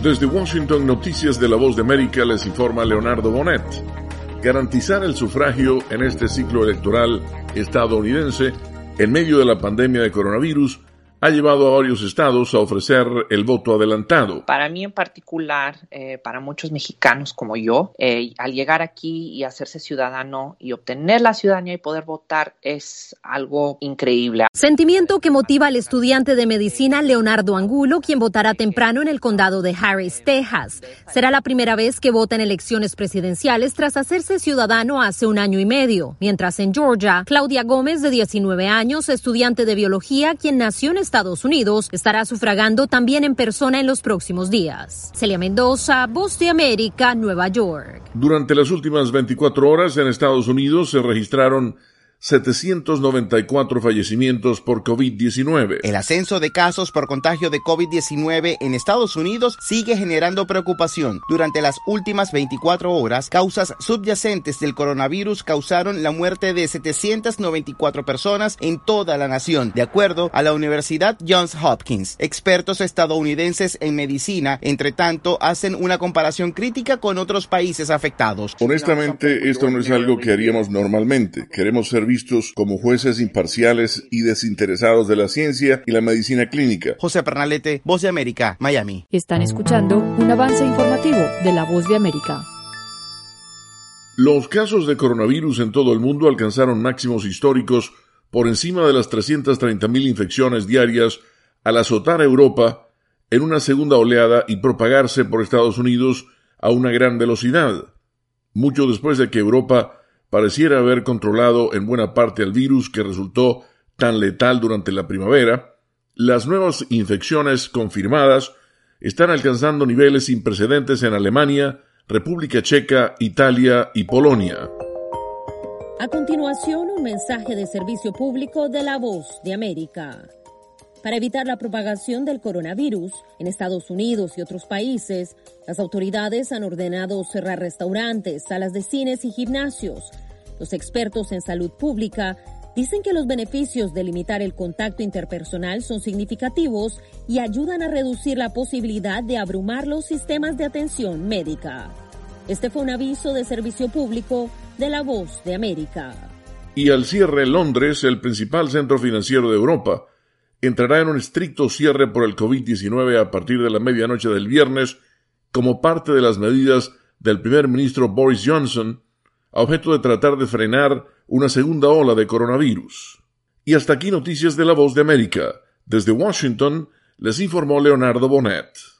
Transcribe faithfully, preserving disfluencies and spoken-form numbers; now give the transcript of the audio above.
Desde Washington, Noticias de la Voz de América, les informa Leonardo Bonet. Garantizar el sufragio en este ciclo electoral estadounidense en medio de la pandemia de coronavirus ha llevado a varios estados a ofrecer el voto adelantado. Para mí en particular, eh, para muchos mexicanos como yo, eh, al llegar aquí y hacerse ciudadano y obtener la ciudadanía y poder votar es algo increíble. Sentimiento que motiva al estudiante de medicina Leonardo Angulo, quien votará temprano en el condado de Harris, Texas. Será la primera vez que vota en elecciones presidenciales tras hacerse ciudadano hace un año y medio. Mientras en Georgia, Claudia Gómez, de diecinueve años, estudiante de biología, quien nació en Estados Unidos, estará sufragando también en persona en los próximos días. Celia Mendoza, Voz de América, Nueva York. Durante las últimas veinticuatro horas en Estados Unidos se registraron setecientos noventa y cuatro fallecimientos por COVID diecinueve. El ascenso de casos por contagio de COVID diecinueve en Estados Unidos sigue generando preocupación. Durante las últimas veinticuatro horas, causas subyacentes del coronavirus causaron la muerte de setecientas noventa y cuatro personas en toda la nación, de acuerdo a la Universidad Johns Hopkins. Expertos estadounidenses en medicina, entre tanto, hacen una comparación crítica con otros países afectados. Honestamente, esto no es algo que haríamos normalmente. Queremos ser vistos como jueces imparciales y desinteresados de la ciencia y la medicina clínica. José Pernalete, Voz de América, Miami. Están escuchando un avance informativo de la Voz de América. Los casos de coronavirus en todo el mundo alcanzaron máximos históricos por encima de las trescientas treinta mil infecciones diarias al azotar a Europa en una segunda oleada y propagarse por Estados Unidos a una gran velocidad. Mucho después de que Europa pareciera haber controlado en buena parte al virus que resultó tan letal durante la primavera, las nuevas infecciones confirmadas están alcanzando niveles sin precedentes en Alemania, República Checa, Italia y Polonia. A continuación, un mensaje de servicio público de la Voz de América. Para evitar la propagación del coronavirus en Estados Unidos y otros países, las autoridades han ordenado cerrar restaurantes, salas de cines y gimnasios. Los expertos en salud pública dicen que los beneficios de limitar el contacto interpersonal son significativos y ayudan a reducir la posibilidad de abrumar los sistemas de atención médica. Este fue un aviso de servicio público de la Voz de América. Y al cierre, Londres, el principal centro financiero de Europa, entrará en un estricto cierre por el COVID diecinueve a partir de la medianoche del viernes como parte de las medidas del primer ministro Boris Johnson a objeto de tratar de frenar una segunda ola de coronavirus. Y hasta aquí Noticias de la Voz de América. Desde Washington les informó Leonardo Bonet.